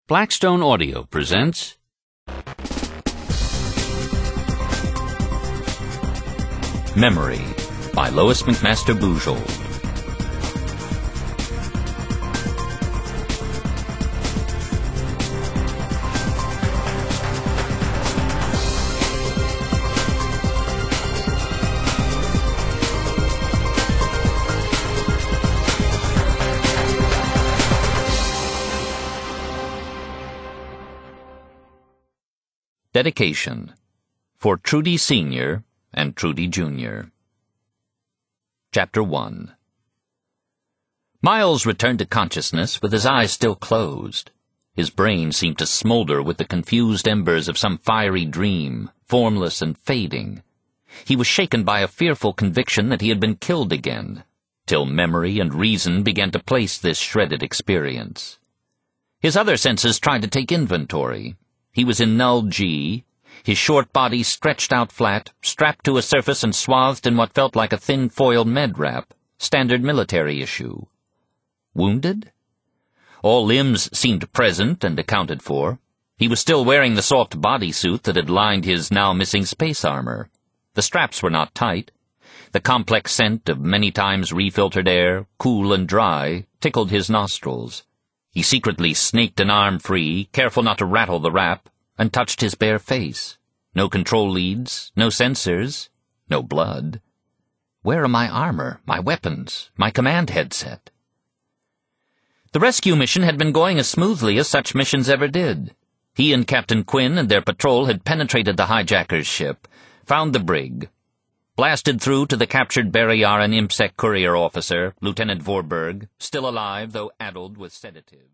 Blackstone Audio presents Memory by Lois McMaster Bujold. Dedication for Trudy Sr. and Trudy Jr. Chapter 1. Miles returned to consciousness with his eyes still closed. His brain seemed to smolder with the confused embers of some fiery dream, formless and fading. He was shaken by a fearful conviction that he had been killed again, till memory and reason began to place this shredded experience. His other senses tried to take inventory. He was in Null G, his short body stretched out flat, strapped to a surface and swathed in what felt like a thin foil med wrap, standard military issue. Wounded? All limbs seemed present and accounted for. He was still wearing the soft bodysuit that had lined his now-missing space armor. The straps were not tight. The complex scent of many times refiltered air, cool and dry, tickled his nostrils. He secretly snaked an arm free, careful not to rattle the wrap, and touched his bare face. No control leads, no sensors, no blood. Where are my armor, my weapons, my command headset? The rescue mission had been going as smoothly as such missions ever did. He and Captain Quinn and their patrol had penetrated the hijacker's ship, found the brig, blasted through to the captured Barriaran IMSEC courier officer, Lieutenant Vorberg, still alive though addled with sedatives.